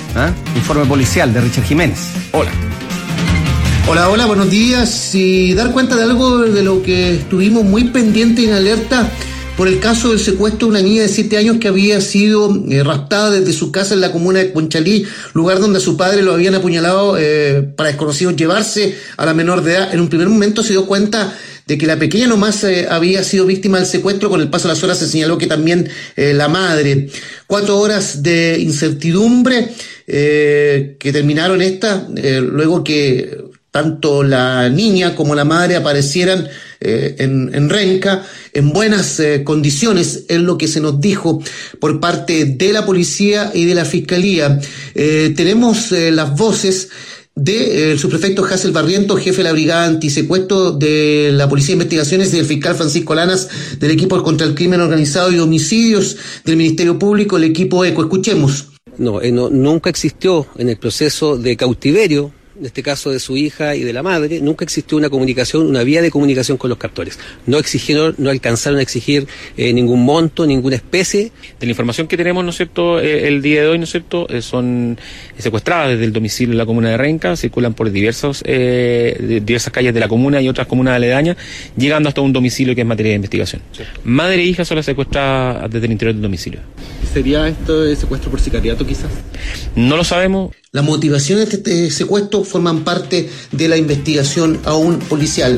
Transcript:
Informe policial de Richard Jiménez. Hola. Hola, buenos días. Y dar cuenta de algo de lo que estuvimos muy pendientes y en alerta por el caso del secuestro de una niña de 7 años que había sido raptada desde su casa en la comuna de Conchalí, lugar donde a su padre lo habían apuñalado para desconocidos llevarse a la menor de edad. En un primer momento se dio cuenta de que la pequeña nomás había sido víctima del secuestro. Con el paso de las horas se señaló que también la madre. 4 horas de incertidumbre que terminaron luego que tanto la niña como la madre aparecieran en Renca en buenas condiciones, es lo que se nos dijo por parte de la policía y de la fiscalía. Tenemos las voces del subprefecto Hassel Barriento, jefe de la brigada antisecuestro de la Policía de Investigaciones, y del fiscal Francisco Lanas, del equipo contra el crimen organizado y homicidios del Ministerio Público, el equipo ECO. Escuchemos. Nunca existió en el proceso de cautiverio, en este caso de su hija y de la madre, nunca existió una vía de comunicación con los captores. No alcanzaron a exigir ningún monto, ninguna especie. De la información que tenemos, ¿no es cierto?, el día de hoy, ¿no es cierto?, son secuestradas desde el domicilio en la comuna de Renca, circulan por diversas calles de la comuna y otras comunas aledañas, llegando hasta un domicilio que es materia de investigación. Sí. Madre e hija son las secuestradas desde el interior del domicilio. ¿Sería esto de secuestro por sicariato quizás? No lo sabemos. Las motivaciones de este secuestro forman parte de la investigación aún policial.